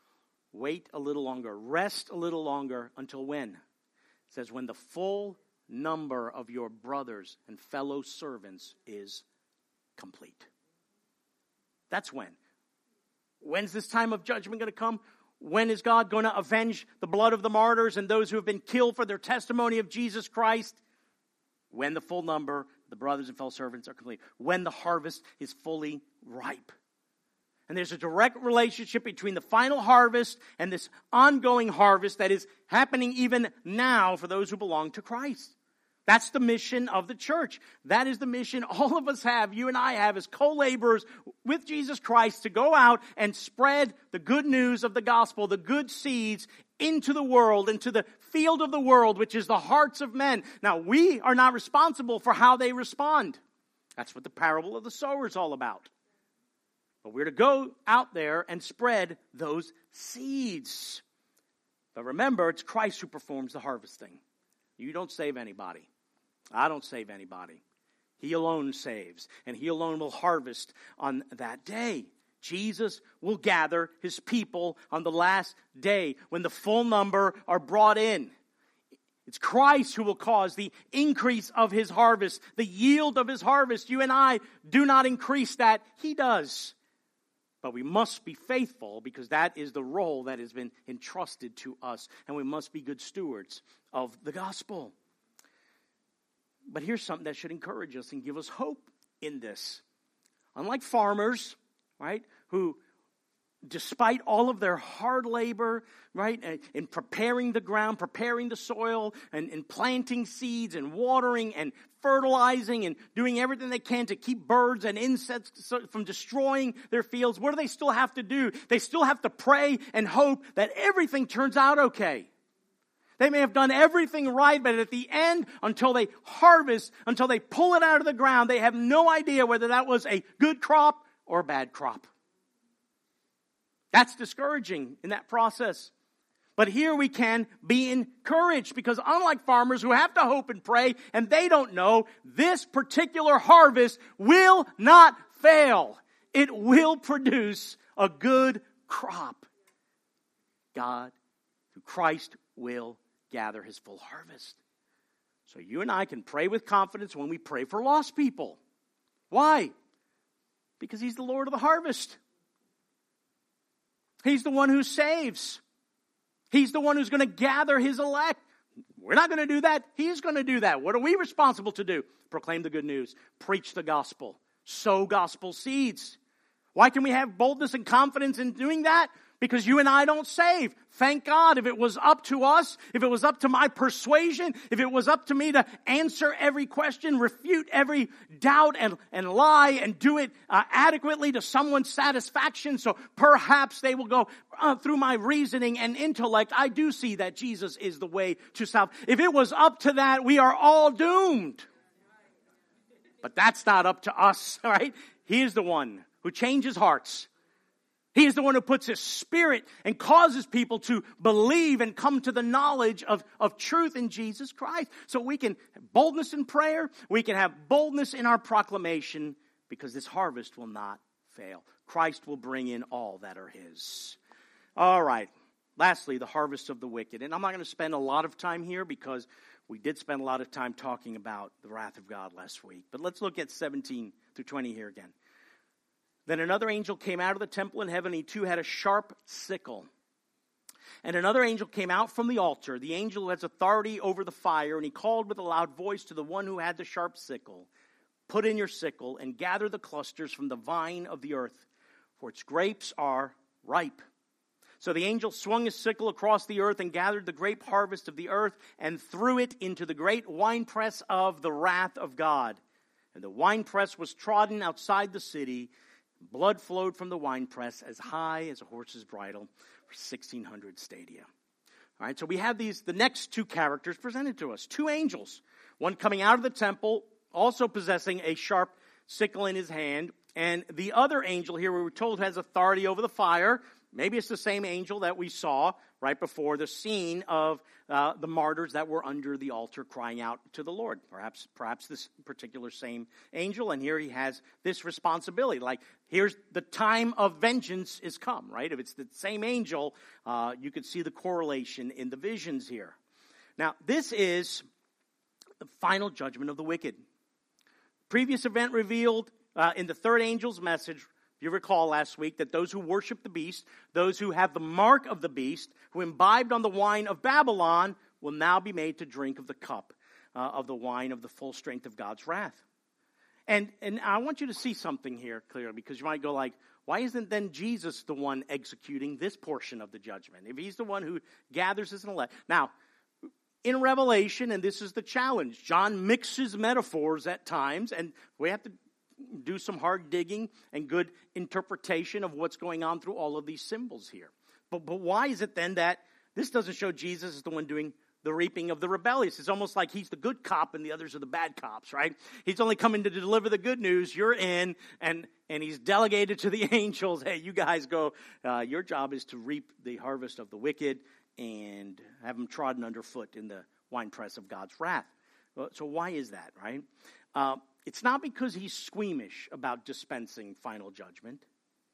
Wait a little longer. Rest a little longer until when? It says when the full number of your brothers and fellow servants is complete. That's when. When's this time of judgment going to come? When is God going to avenge the blood of the martyrs and those who have been killed for their testimony of Jesus Christ? When the full number, the brothers and fellow servants are complete. When the harvest is fully ripe. And there's a direct relationship between the final harvest and this ongoing harvest that is happening even now for those who belong to Christ. That's the mission of the church. That is the mission all of us have, you and I have, as co-laborers with Jesus Christ, to go out and spread the good news of the gospel, the good seeds into the world, into the field of the world, which is the hearts of men. Now, we are not responsible for how they respond. That's what the parable of the sower is all about. But we're to go out there and spread those seeds. But remember, it's Christ who performs the harvesting. You don't save anybody. I don't save anybody. He alone saves, and He alone will harvest on that day. Jesus will gather His people on the last day when the full number are brought in. It's Christ who will cause the increase of His harvest, the yield of His harvest. You and I do not increase that. He does. But we must be faithful because that is the role that has been entrusted to us. And we must be good stewards of the gospel. But here's something that should encourage us and give us hope in this. Unlike farmers, right, who despite all of their hard labor, right, in preparing the ground, preparing the soil, and, and planting seeds, and watering, and fertilizing, and doing everything they can to keep birds and insects from destroying their fields, what do they still have to do? They still have to pray and hope that everything turns out okay. They may have done everything right, but at the end, until they harvest, until they pull it out of the ground, they have no idea whether that was a good crop or a bad crop. That's discouraging in that process. But here we can be encouraged because unlike farmers who have to hope and pray and they don't know, this particular harvest will not fail. It will produce a good crop. God, through Christ, will gather His full harvest. So you and I can pray with confidence when we pray for lost people. Why? Because He's the Lord of the harvest. He's the one who saves. He's the one who's going to gather His elect. We're not going to do that. He's going to do that. What are we responsible to do? Proclaim the good news. Preach the gospel. Sow gospel seeds. Why can we have boldness and confidence in doing that? Because you and I don't save. Thank God. If it was up to us, if it was up to my persuasion, if it was up to me to answer every question, refute every doubt and, and lie and do it uh, adequately to someone's satisfaction, so perhaps they will go uh, through my reasoning and intellect, I do see that Jesus is the way to salvation. If it was up to that, we are all doomed. But that's not up to us, all right? He is the one who changes hearts. He is the one who puts His Spirit and causes people to believe and come to the knowledge of, of truth in Jesus Christ. So we can have boldness in prayer. We can have boldness in our proclamation because this harvest will not fail. Christ will bring in all that are His. All right. Lastly, the harvest of the wicked. And I'm not going to spend a lot of time here because we did spend a lot of time talking about the wrath of God last week. But let's look at seventeen through twenty here again. Then another angel came out of the temple in heaven. He too had a sharp sickle. And another angel came out from the altar, the angel who has authority over the fire, and he called with a loud voice to the one who had the sharp sickle, "Put in your sickle and gather the clusters from the vine of the earth, for its grapes are ripe." So the angel swung his sickle across the earth and gathered the grape harvest of the earth and threw it into the great winepress of the wrath of God. And the winepress was trodden outside the city. Blood flowed from the winepress as high as a horse's bridle for sixteen hundred stadia. All right, so we have these, the next two characters presented to us. Two angels. One coming out of the temple, also possessing a sharp sickle in his hand. And the other angel here, we were told, has authority over the fire. Maybe it's the same angel that we saw right before the scene of uh, the martyrs that were under the altar crying out to the Lord. Perhaps perhaps this particular same angel, and here he has this responsibility. Like, here's the time of vengeance is come, right? If it's the same angel, uh, you could see the correlation in the visions here. Now, this is the final judgment of the wicked. Previous event revealed uh, in the third angel's message, if you recall last week, that those who worship the beast, those who have the mark of the beast, who imbibed on the wine of Babylon, will now be made to drink of the cup uh, of the wine of the full strength of God's wrath. And and I want you to see something here clearly, because you might go like, why isn't then Jesus the one executing this portion of the judgment? If he's the one who gathers as an elect. Now, in Revelation, and this is the challenge, John mixes metaphors at times, and we have to do some hard digging and good interpretation of what's going on through all of these symbols here. But, but why is it then that this doesn't show Jesus as the one doing the reaping of the rebellious? It's almost like he's the good cop and the others are the bad cops, right? He's only coming to deliver the good news. You're in, and, and he's delegated to the angels. Hey, you guys go. Uh, your job is to reap the harvest of the wicked and have them trodden underfoot in the winepress of God's wrath. So why is that, right? Uh, it's not because he's squeamish about dispensing final judgment.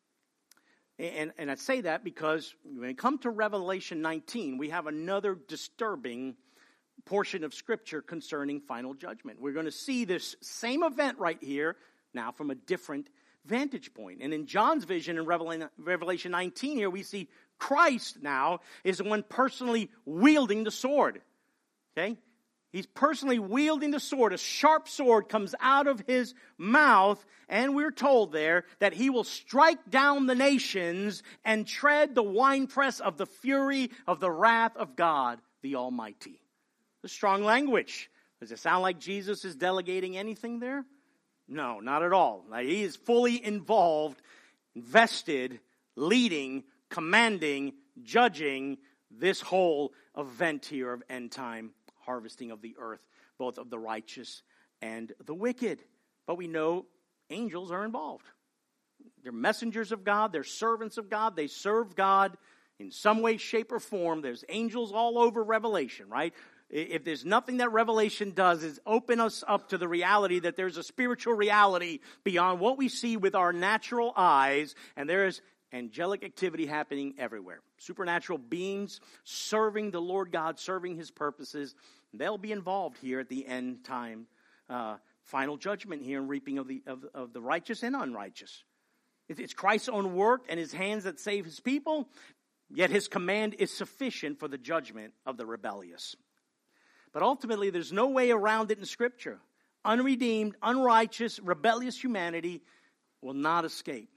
And, and I say that because when we come to Revelation nineteen, we have another disturbing portion of Scripture concerning final judgment. We're going to see this same event right here, now from a different vantage point. And in John's vision in Revelation nineteen here, we see Christ now is the one personally wielding the sword. Okay? He's personally wielding the sword. A sharp sword comes out of his mouth, and we're told there that he will strike down the nations and tread the winepress of the fury of the wrath of God the Almighty. The strong language. Does it sound like Jesus is delegating anything there? No, not at all. He is fully involved, invested, leading, commanding, judging this whole event here of end time harvesting of the earth, both of the righteous and the wicked. But we know angels are involved. They're messengers of God. They're servants of God. They serve God in some way, shape, or form. There's angels all over Revelation, right? If there's nothing that Revelation does is open us up to the reality that there's a spiritual reality beyond what we see with our natural eyes, and there is angelic activity happening everywhere. Supernatural beings serving the Lord God, serving his purposes. They'll be involved here at the end time, uh, final judgment here and reaping of the of, of the righteous and unrighteous. It's Christ's own work and his hands that save his people, yet his command is sufficient for the judgment of the rebellious. But ultimately, there's no way around it in Scripture. Unredeemed, unrighteous, rebellious humanity will not escape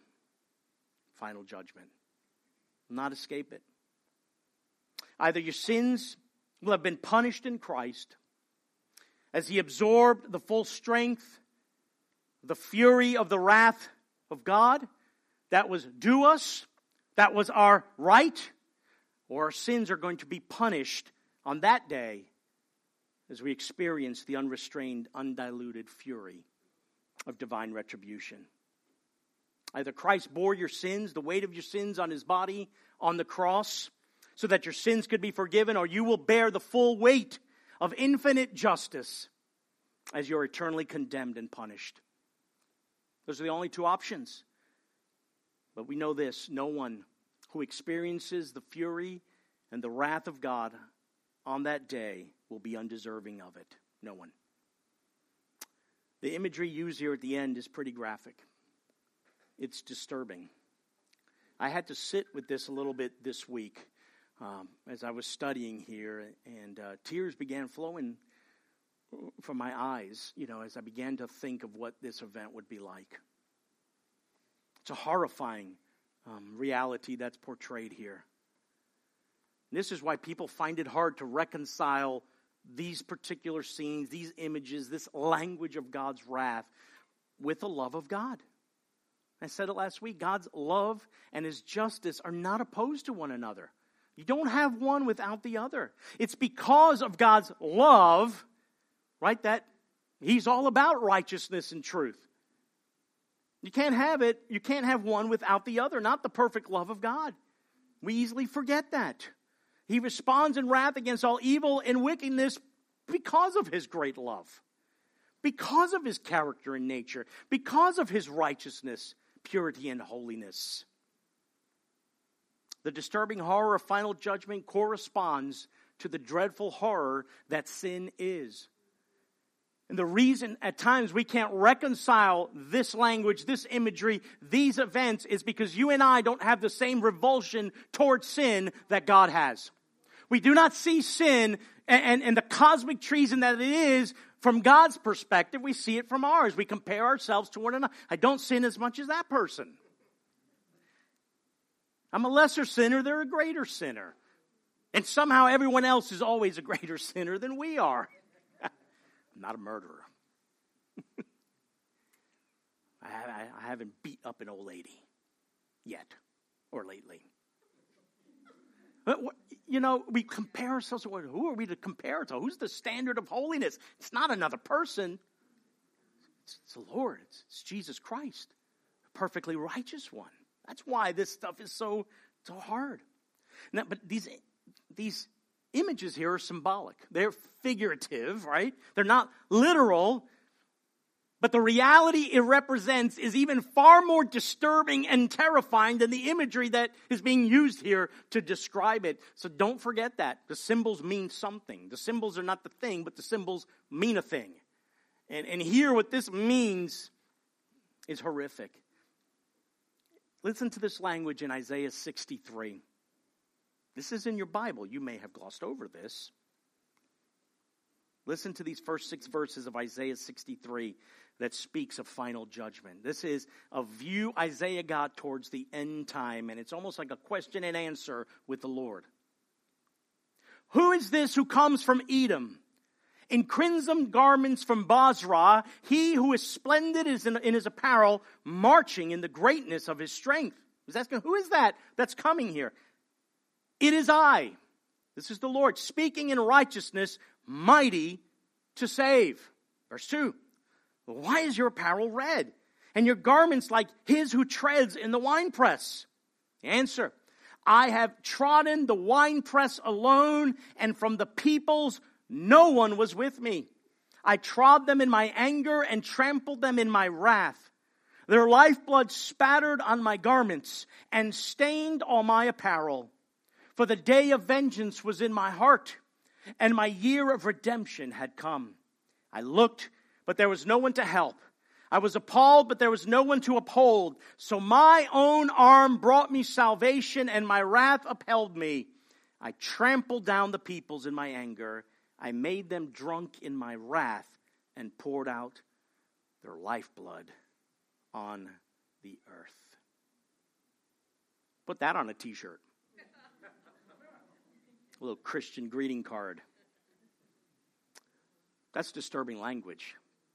final judgment. Will not escape it. Either your sins will have been punished in Christ as he absorbed the full strength, the fury of the wrath of God that was due us, that was our right, or our sins are going to be punished on that day as we experience the unrestrained, undiluted fury of divine retribution. Either Christ bore your sins, the weight of your sins on his body on the cross, so that your sins could be forgiven, or you will bear the full weight of infinite justice as you're eternally condemned and punished. Those are the only two options. But we know this, no one who experiences the fury and the wrath of God on that day will be undeserving of it. No one. The imagery used here at the end is pretty graphic. It's disturbing. I had to sit with this a little bit this week um, as I was studying here, and uh, tears began flowing from my eyes, you know, as I began to think of what this event would be like. It's a horrifying um, reality that's portrayed here. And this is why people find it hard to reconcile these particular scenes, these images, this language of God's wrath with the love of God. I said it last week, God's love and his justice are not opposed to one another. You don't have one without the other. It's because of God's love, right, that he's all about righteousness and truth. You can't have it, you can't have one without the other, not the perfect love of God. We easily forget that. He responds in wrath against all evil and wickedness because of his great love, because of his character and nature, because of his righteousness, purity, and holiness. The disturbing horror of final judgment corresponds to the dreadful horror that sin is. And the reason at times we can't reconcile this language, this imagery, these events is because you and I don't have the same revulsion towards sin that God has. We do not see sin and, and, and the cosmic treason that it is from God's perspective. We see it from ours. We compare ourselves to one another. I don't sin as much as that person. I'm a lesser sinner, they're a greater sinner. And somehow everyone else is always a greater sinner than we are. I'm not a murderer. I, I, I haven't beat up an old lady yet or lately. But, you know, we compare ourselves to what, who are we to compare to? Who's the standard of holiness? It's not another person. It's, it's the Lord. It's, it's Jesus Christ, the perfectly righteous one. That's why this stuff is so, so hard. Now, but these these images here are symbolic. They're figurative, right? They're not literal. But the reality it represents is even far more disturbing and terrifying than the imagery that is being used here to describe it. So don't forget that. The symbols mean something. The symbols are not the thing, but the symbols mean a thing. And, and here what this means is horrific. Listen to this language in Isaiah sixty-three. This is in your Bible. You may have glossed over this. Listen to these first six verses of Isaiah sixty-three that speaks of final judgment. This is a view Isaiah got towards the end time, and it's almost like a question and answer with the Lord. Who is this who comes from Edom? In crimson garments from Bozrah, he who is splendid is in, in his apparel, marching in the greatness of his strength. He's asking, who is that that's coming here? It is I. This is the Lord, speaking in righteousness, mighty to save. Verse two. Why is your apparel red, and your garments like his who treads in the winepress? Answer. I have trodden the winepress alone, and from the peoples no one was with me. I trod them in my anger and trampled them in my wrath. Their lifeblood spattered on my garments and stained all my apparel. For the day of vengeance was in my heart, and my year of redemption had come. I looked, but there was no one to help. I was appalled, but there was no one to uphold. So my own arm brought me salvation, and my wrath upheld me. I trampled down the peoples in my anger. I made them drunk in my wrath and poured out their lifeblood on the earth. Put that on a t-shirt. A little Christian greeting card. That's disturbing language.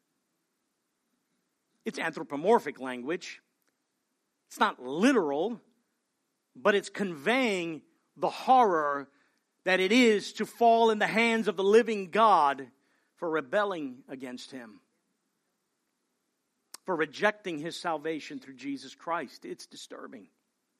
It's anthropomorphic language. It's not literal, but it's conveying the horror that it is to fall in the hands of the living God for rebelling against Him, for rejecting His salvation through Jesus Christ. It's disturbing.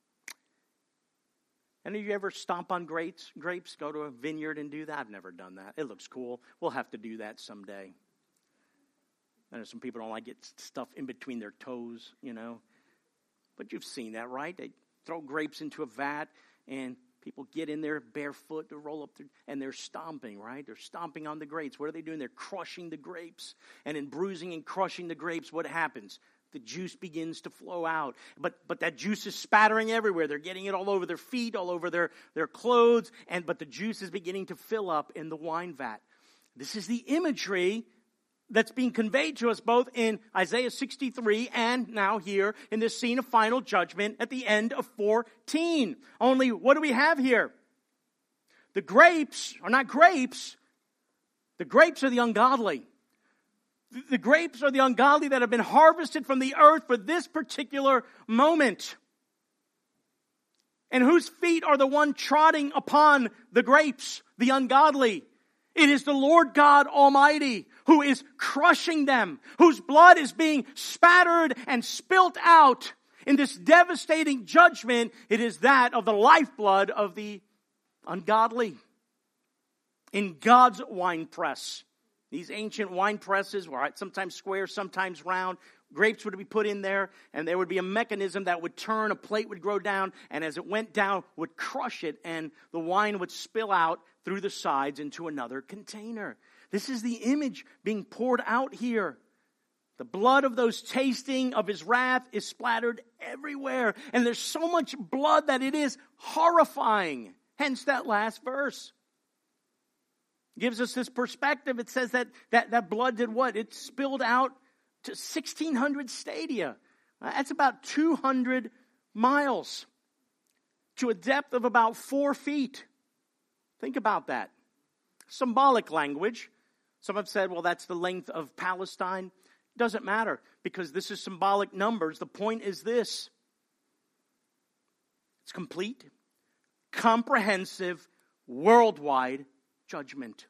Any of you ever stomp on grapes? Grapes, go to a vineyard and do that? I've never done that. It looks cool. We'll have to do that someday. I know some people don't like get stuff in between their toes, you know. But you've seen that, right? They throw grapes into a vat, and people get in there barefoot to roll up, their, and they're stomping, right? They're stomping on the grapes. What are they doing? They're crushing the grapes. And in bruising and crushing the grapes, what happens? The juice begins to flow out. But but that juice is spattering everywhere. They're getting it all over their feet, all over their, their clothes, and but the juice is beginning to fill up in the wine vat. This is the imagery that's being conveyed to us both in Isaiah sixty-three and now here in this scene of final judgment at the end of fourteen. Only, what do we have here? The grapes are not grapes. The grapes are the ungodly. The grapes are the ungodly that have been harvested from the earth for this particular moment. And whose feet are the one trotting upon the grapes? The ungodly. It is the Lord God Almighty who is crushing them, whose blood is being spattered and spilt out in this devastating judgment. It is that of the lifeblood of the ungodly in God's winepress. These ancient wine presses were sometimes square, sometimes round. Grapes would be put in there, and there would be a mechanism that would turn. A plate would go down, and as it went down, would crush it, and the wine would spill out through the sides into another container. This is the image being poured out here. The blood of those tasting of his wrath is splattered everywhere. And there's so much blood that it is horrifying. Hence that last verse. Gives us this perspective. It says that that, that blood did what? It spilled out to sixteen hundred stadia. That's about two hundred miles. To a depth of about four feet. Think about that. Symbolic language. Some have said, well, that's the length of Palestine. Doesn't matter because this is symbolic numbers. The point is this. It's complete, comprehensive, worldwide judgment.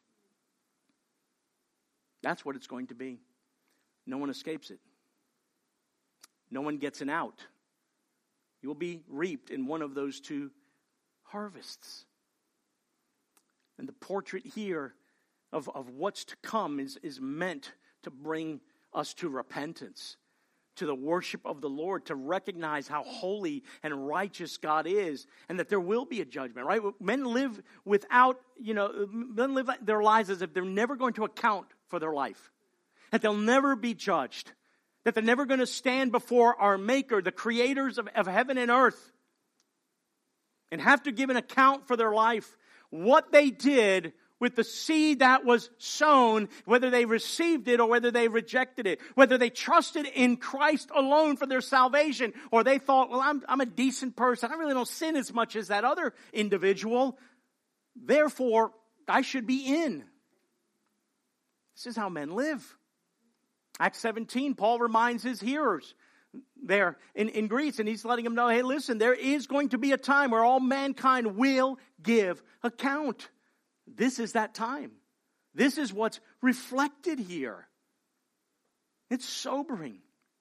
That's what it's going to be. No one escapes it. No one gets an out. You will be reaped in one of those two harvests. And the portrait here of, of what's to come is, is meant to bring us to repentance, to the worship of the Lord, to recognize how holy and righteous God is, and that there will be a judgment, right? Men live without, you know, men live their lives as if they're never going to account for their life, that they'll never be judged, that they're never going to stand before our Maker, the creators of, of heaven and earth, and have to give an account for their life, what they did with the seed that was sown, whether they received it or whether they rejected it, whether they trusted in Christ alone for their salvation, or they thought, well, I'm, I'm a decent person. I really don't sin as much as that other individual. Therefore, I should be in. This is how men live. Acts seventeen, Paul reminds his hearers there in, in Greece, and he's letting them know, hey, listen, there is going to be a time where all mankind will give account. This is that time. This is what's reflected here. It's sobering.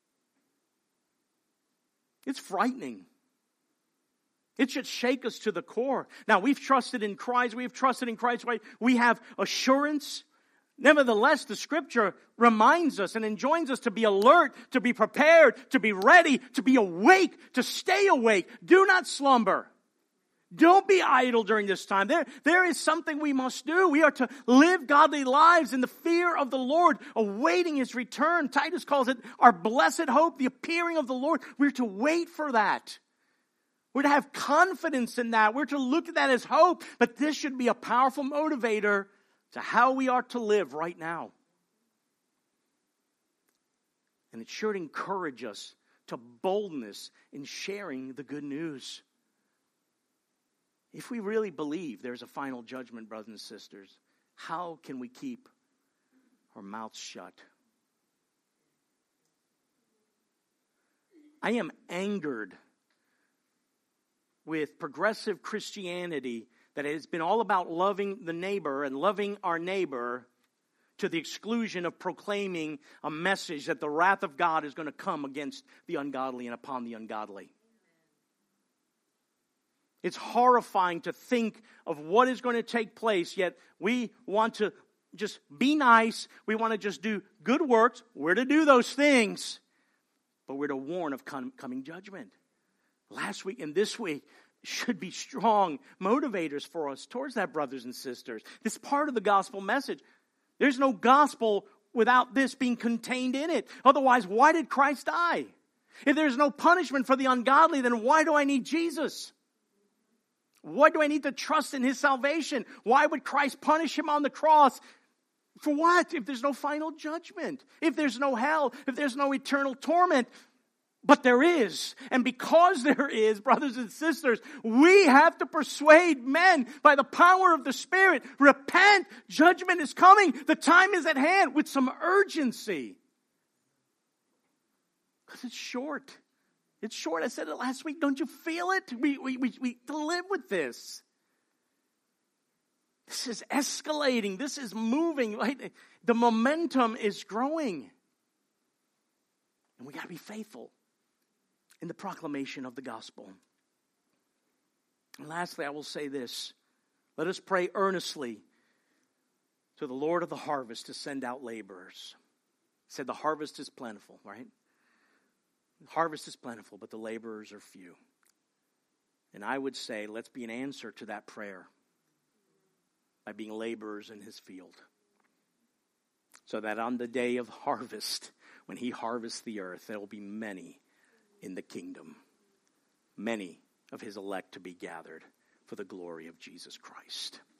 It's frightening. It should shake us to the core. Now, we've trusted in Christ. We've trusted in Christ. Right? We have assurance. Nevertheless, the Scripture reminds us and enjoins us to be alert, to be prepared, to be ready, to be awake, to stay awake. Do not slumber. Don't be idle during this time. There, there is something we must do. We are to live godly lives in the fear of the Lord, awaiting His return. Titus calls it our blessed hope, the appearing of the Lord. We're to wait for that. We're to have confidence in that. We're to look at that as hope. But this should be a powerful motivator to how we are to live right now. And it should encourage us to boldness in sharing the good news. If we really believe there's a final judgment, brothers and sisters, how can we keep our mouths shut? I am angered with progressive Christianity that has been all about loving the neighbor and loving our neighbor to the exclusion of proclaiming a message that the wrath of God is going to come against the ungodly and upon the ungodly. It's horrifying to think of what is going to take place, yet we want to just be nice. We want to just do good works. We're to do those things, but we're to warn of coming judgment. Last week and this week should be strong motivators for us towards that, brothers and sisters. This is part of the gospel message. There's no gospel without this being contained in it. Otherwise, why did Christ die? If there's no punishment for the ungodly, then why do I need Jesus? Why do I need to trust in His salvation? Why would Christ punish Him on the cross? For what? If there's no final judgment, if there's no hell, if there's no eternal torment. But there is. And because there is, brothers and sisters, we have to persuade men by the power of the Spirit. Repent. Judgment is coming. The time is at hand with some urgency. Because it's short. It's short. I said it last week. Don't you feel it? We, we, we, we to live with this. This is escalating. This is moving. Right? The momentum is growing. And we got to be faithful in the proclamation of the gospel. And lastly, I will say this. Let us pray earnestly to the Lord of the harvest to send out laborers. He said the harvest is plentiful, right? The harvest is plentiful, but the laborers are few. And I would say, let's be an answer to that prayer by being laborers in His field. so that on the day of harvest, when he harvests the earth, there will be many in the kingdom, many of his elect to be gathered for the glory of Jesus Christ.